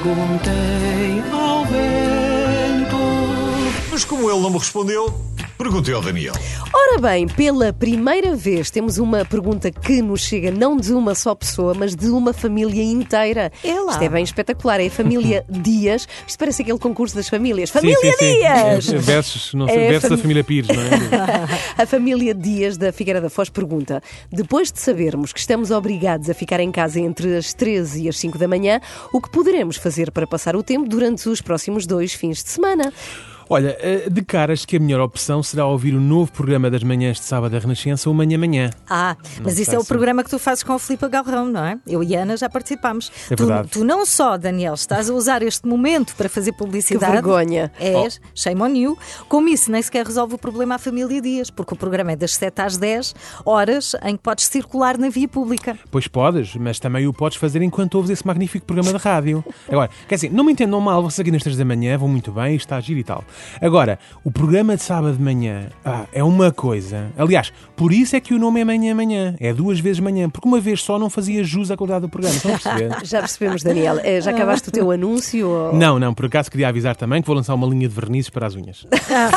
Perguntei ao vento. Mas como ele não me respondeu, perguntei ao Daniel. Ora bem, pela primeira vez temos uma pergunta que nos chega não de uma só pessoa, mas de uma família inteira. É lá. Isto é bem espetacular, é a família Dias. Isto parece aquele concurso das famílias. Família Sim. Dias! Versos, não sei, versos da família Pires, não é? A família Dias da Figueira da Foz pergunta: depois de sabermos que estamos obrigados a ficar em casa entre as 13 e as 5 da manhã, o que poderemos fazer para passar o tempo durante os próximos 2 fins de semana? Olha, de caras que a melhor opção será ouvir o novo programa das manhãs de sábado da Renascença, o Manhã Manhã. Mas isso é o programa que tu fazes com o Filipe Galrão, não é? Eu e a Ana já participámos. É verdade. Tu não só, Daniel, estás a usar este momento para fazer publicidade. Que vergonha. Shame on you. Como isso nem sequer resolve o problema à família Dias, porque o programa é das 7 às 10, horas em que podes circular na via pública. Pois podes, mas também o podes fazer enquanto ouves esse magnífico programa de rádio. Agora, quer dizer, não me entendam mal, vocês aqui nas 3 da manhã vão muito bem, está a giro e tal. Agora, o programa de sábado de manhã é uma coisa. Aliás, por isso é que o nome é Manhã Manhã. É 2 vezes manhã, porque uma vez só não fazia jus à qualidade do programa. Estão a perceber? Já percebemos, Daniel. Já acabaste o teu anúncio? Ou... Não, por acaso queria avisar também que vou lançar uma linha de vernizes para as unhas.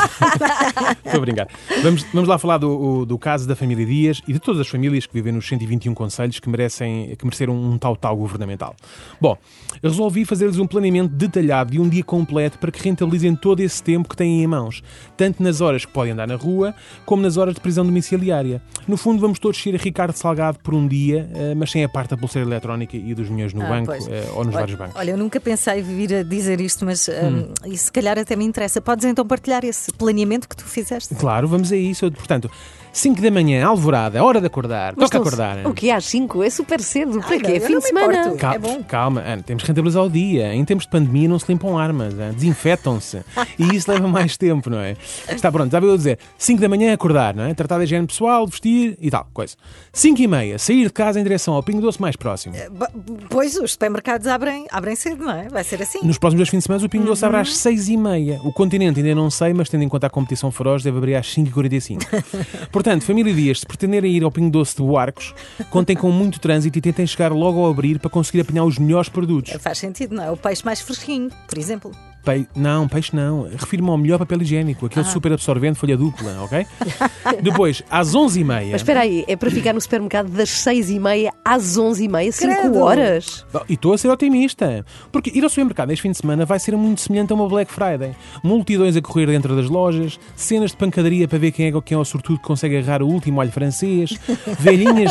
Estou a brincar. Vamos lá falar do caso da família Dias e de todas as famílias que vivem nos 121 concelhos que mereceram um tal governamental. Bom, resolvi fazer-lhes um planeamento detalhado de um dia completo para que rentabilizem todo esse tempo que têm em mãos, tanto nas horas que podem andar na rua, como nas horas de prisão domiciliária. No fundo, vamos todos ser a Ricardo Salgado por um dia, mas sem a parte da pulseira eletrónica e dos milhões no banco ou nos vários bancos. Olha, eu nunca pensei vir a dizer isto, mas isso se calhar até me interessa. Podes então partilhar esse planeamento que tu fizeste? Claro, vamos a isso. Portanto, 5 da manhã, alvorada, hora de acordar. Toca acordar. O que às 5? É super cedo. Para quê? Eu Fim não de me semana. importo. É bom. Calma, Ana, temos que rentabilizar o dia. Em tempos de pandemia não se limpam armas, desinfetam-se. E isso leva mais tempo, não é? Está pronto, já vou dizer. 5 da manhã acordar, não é? Tratar da higiene pessoal, vestir e tal, coisa. 5h30, sair de casa em direção ao Pingo Doce mais próximo. Pois, os supermercados abrem cedo, não é? Vai ser assim. Nos próximos 2 fins de semana o Pingo Doce abre às 6h30. O continente ainda não sei, mas tendo em conta a competição feroz, deve abrir às 5h45. Portanto, família Dias, se pretenderem ir ao Pingo Doce de Buarcos, contem com muito trânsito e tentem chegar logo ao abrir para conseguir apanhar os melhores produtos. Faz sentido, não é? O peixe mais fresquinho, por exemplo. Não, peixe não. Refiro-me ao melhor papel higiênico, aquele super absorvente, folha dupla, ok? Depois, às 11h30... Mas espera aí, é para ficar no supermercado das 6h30 às 11h30, 5 Credo. horas? E estou a ser otimista, porque ir ao supermercado este fim de semana vai ser muito semelhante a uma Black Friday. Multidões a correr dentro das lojas, cenas de pancadaria para ver quem é o sortudo que consegue agarrar o último alho francês, velhinhas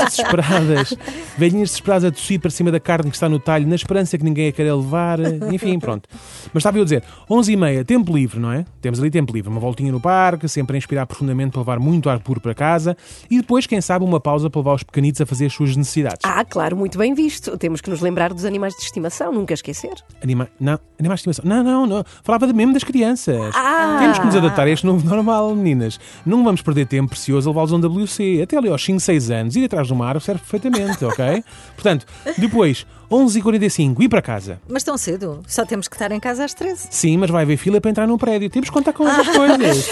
desesperadas a tossir para cima da carne que está no talho, na esperança que ninguém a queira levar, enfim, pronto. Mas estava eu a dizer, 11h30, tempo livre, não é? Temos ali tempo livre, uma voltinha no parque, sempre a inspirar profundamente para levar muito ar puro para casa e depois, quem sabe, uma pausa para levar os pequenitos a fazer as suas necessidades. Claro, muito bem visto. Temos que nos lembrar dos animais de estimação, nunca esquecer. Animais de estimação. Não. Falava mesmo das crianças. Temos que nos adaptar a este novo normal, meninas. Não vamos perder tempo precioso a levá-los a um WC. Até ali aos 5, 6 anos, ir atrás do mar serve perfeitamente, ok? Portanto, depois, 11h45, ir para casa. Mas tão cedo? Só temos que estar em casa às 13. Sim, mas vai haver fila para entrar no prédio. Temos que contar com outras coisas.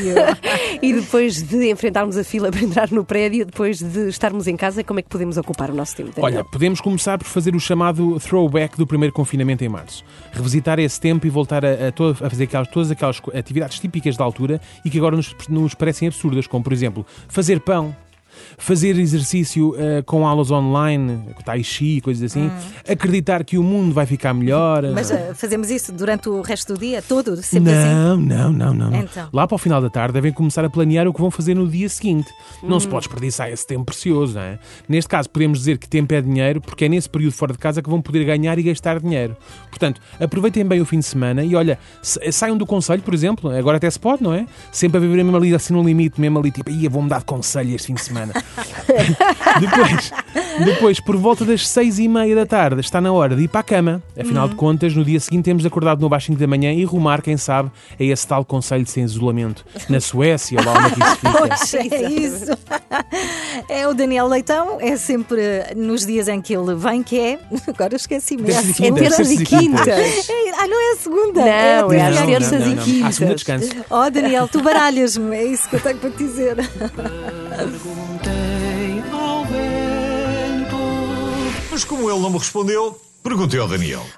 E depois de enfrentarmos a fila para entrar no prédio, depois de estarmos em casa, como é que podemos ocupar o nosso tempo, Daniel? Olha, podemos começar por fazer o chamado throwback do primeiro confinamento em março. Revisitar esse tempo e voltar a fazer todas aquelas atividades típicas da altura e que agora nos parecem absurdas, como, por exemplo, fazer pão, fazer exercício com aulas online, tai chi, coisas assim, acreditar que o mundo vai ficar melhor. Mas fazemos isso durante o resto do dia todo? Sempre assim? Não. Então. Lá para o final da tarde devem começar a planear o que vão fazer no dia seguinte. Não se pode desperdiçar esse tempo precioso, não é? Neste caso podemos dizer que tempo é dinheiro, porque é nesse período fora de casa que vão poder ganhar e gastar dinheiro. Portanto, aproveitem bem o fim de semana e olha, saiam do conselho, por exemplo, agora até se pode, não é? Sempre a viver mesmo ali assim no limite, mesmo ali tipo, vou mudar de conselho este fim de semana. Depois, por volta das 6h30 da tarde, está na hora de ir para a cama. Afinal de contas, no dia seguinte temos acordado no baixinho da manhã e rumar, quem sabe, a esse tal conselho de sem isolamento. Na Suécia, ou lá onde é que isso fica. Poxa, é isso. É o Daniel Leitão, é sempre nos dias em que ele vem, que é... Agora esqueci-me. Terças e quintas. Não é a segunda. Não, é às terças e À quintas. segunda descanso. Daniel, tu baralhas-me, é isso que eu tenho para te dizer. Perguntei ao vento. Mas como ele não me respondeu, perguntei ao Daniel.